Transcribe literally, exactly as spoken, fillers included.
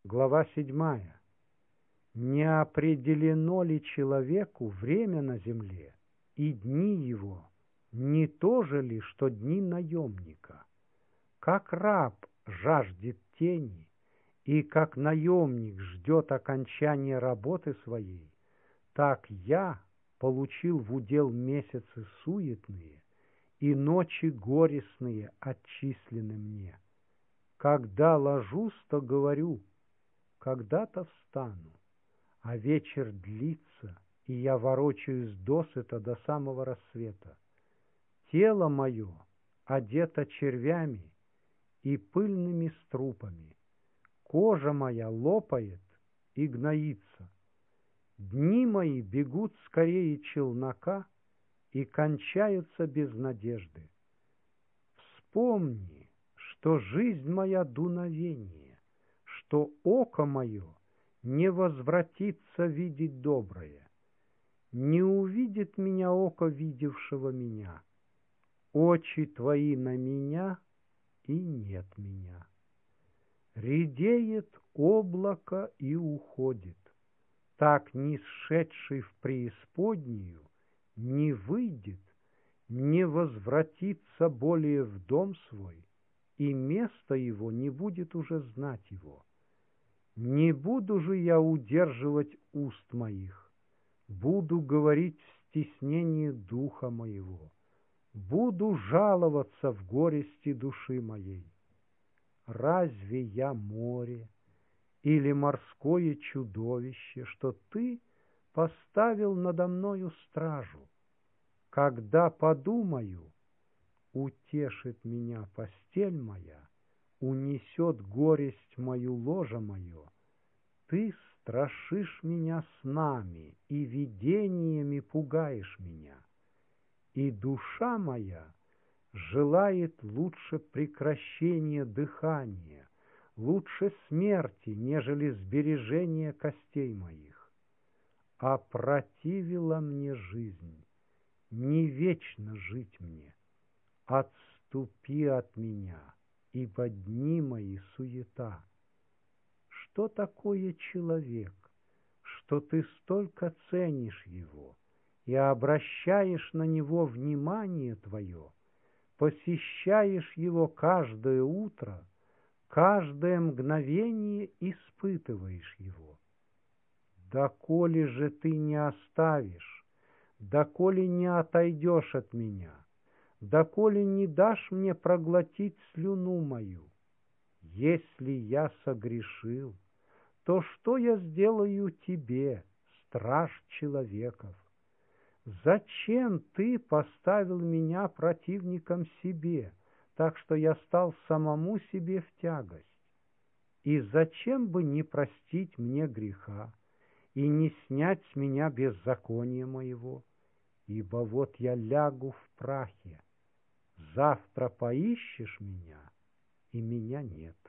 Глава седьмая. Не определено ли человеку время на земле, и дни его не то же ли, что дни наемника? Как раб жаждет тени, и как наемник ждет окончания работы своей, так я получил в удел месяцы суетные, и ночи горестные отчислены мне. Когда ложусь, то говорю, когда-то встану, а вечер длится, и я ворочаюсь досыта до самого рассвета. Тело мое одето червями и пыльными струпами, кожа моя лопает и гноится. Дни мои бегут скорее челнока и кончаются без надежды. Вспомни, что жизнь моя дуновение, что око мое не возвратится видеть доброе. Не увидит меня око видевшего меня. Очи твои на меня, и нет меня. Редеет облако и уходит. Так нисшедший в преисподнюю не выйдет, не возвратится более в дом свой, и место его не будет уже знать его. Не буду же я удерживать уст моих, буду говорить в стеснении духа моего, буду жаловаться в горести души моей. Разве я море или морское чудовище, что ты поставил надо мною стражу? Когда подумаю, утешит меня постель моя, унесет горесть мою ложе мое. Ты страшишь меня снами и видениями пугаешь меня, и душа моя желает лучше прекращения дыхания, лучше смерти, нежели сбережения костей моих. Опротивила мне жизнь, не вечно жить мне. Отступи от меня, ибо дни мои суета. Что такое человек, что ты столько ценишь его и обращаешь на него внимание твое, посещаешь его каждое утро, каждое мгновение испытываешь его? Доколе же ты не оставишь, доколе не отойдешь от меня, доколе не дашь мне проглотить слюну мою? Если я согрешил, то что я сделаю тебе, страж человеков? Зачем ты поставил меня противником себе, так что я стал самому себе в тягость? И зачем бы не простить мне греха и не снять с меня беззакония моего? Ибо вот я лягу в прахе, завтра поищешь меня, и меня нет.